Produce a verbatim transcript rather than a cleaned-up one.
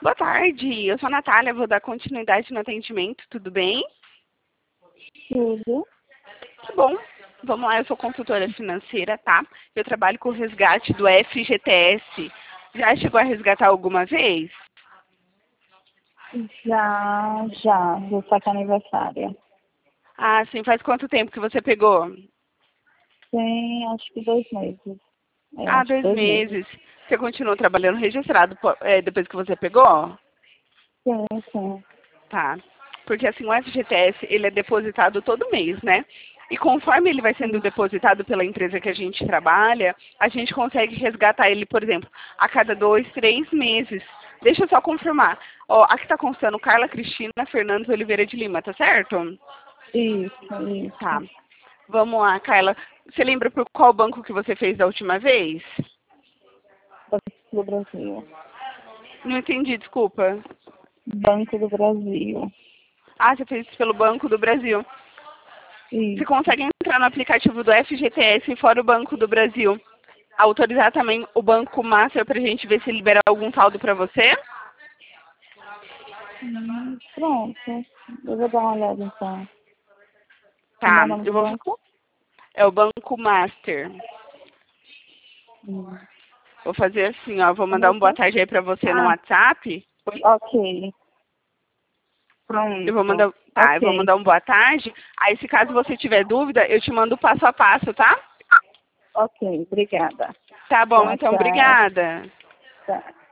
Boa tarde, eu sou a Natália, vou dar continuidade no atendimento, tudo bem? Tudo. Que bom. Vamos lá, eu sou consultora financeira, tá? Eu trabalho com o resgate do F G T S. Já chegou a resgatar alguma vez? Já, já, vou sacar aniversário. Ah, sim, faz quanto tempo que você pegou? Tem, acho que dois meses. É, Ah, acho que dois dois meses. meses. Você continuou trabalhando registrado po- é, depois que você pegou? Sim, sim. Tá. Porque assim, o F G T S, ele é depositado todo mês, né? E conforme ele vai sendo Sim. depositado pela empresa que a gente trabalha, a gente consegue resgatar ele, por exemplo, a cada dois, três meses. Deixa eu só confirmar. Ó, aqui tá constando Carla Cristina Fernandes Oliveira de Lima, tá certo? Isso, Tá. isso. Vamos lá, Carla. Você lembra por qual banco que você fez da última vez? Banco do Brasil. Não entendi, desculpa. Banco do Brasil. Ah, você fez pelo Banco do Brasil. Você Isso. consegue entrar no aplicativo do F G T S fora o Banco do Brasil. Autorizar também o Banco Master para a gente ver se libera algum saldo para você? Hum, pronto. Eu vou dar uma olhada então. Como é Tá, o nome eu do vou. banco? É o Banco Master. Hum. Vou fazer assim, ó. Vou mandar Como um boa é? tarde aí para você no Ah, WhatsApp. Oi? ok. Eu vou Pronto. mandar. Tá, eu vou Ok. mandar um boa tarde. Aí, se caso você tiver dúvida, eu te mando o passo a passo, tá? Ok, obrigada. Tá bom, Tchau, então, tchau. obrigada. Tchau.